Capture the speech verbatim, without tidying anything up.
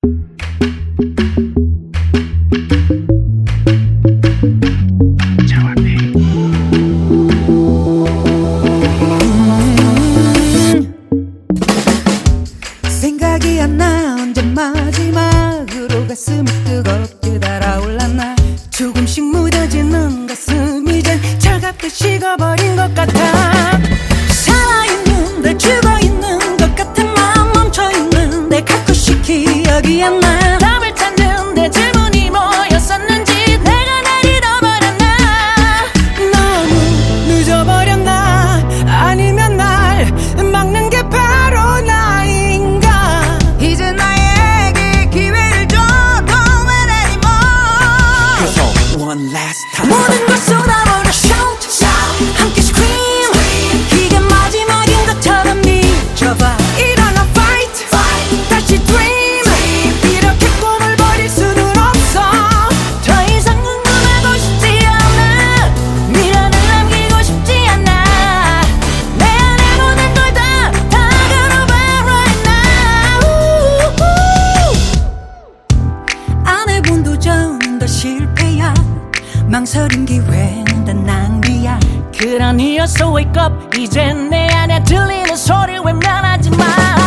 생각이 안 나 언제 마지막으로 가슴이 뜨겁게 달아올랐나. 조금씩 무뎌지는 가슴 이젠 차갑게 식어버린 것 같아. 살아있는데 죽어있는 것 같은 마음 멈춰있는데 가끔씩 기억이 안 나. 답을 찾는데 질문이 뭐였었는지 내가 날 잃어버렸나. 너무 늦어버렸나. 아니면 날 막는 게 바로 나인가. 이제 나에게 기회를 줘. Don't let anymore. 그래서 one last time 모든 걸 쏟아버려. Shout, shout, 함께 scream, scream. 이게 마지막인 것처럼 미쳐봐. 일어나 fight, fight. 다시 dream, dream. 이렇게 꿈을 버릴 수는 없어. 더 이상 궁금하고 싶지 않아. 미련을 남기고 싶지 않아. 내 안에 모든 걸 다 다 걸어봐 right now. 안 해본 도전은 다 실패야. 망설인 기회는 다 낭비야. 그러니 어서 wake up. 이젠 내 안에 들리는 소리 외면하지 마.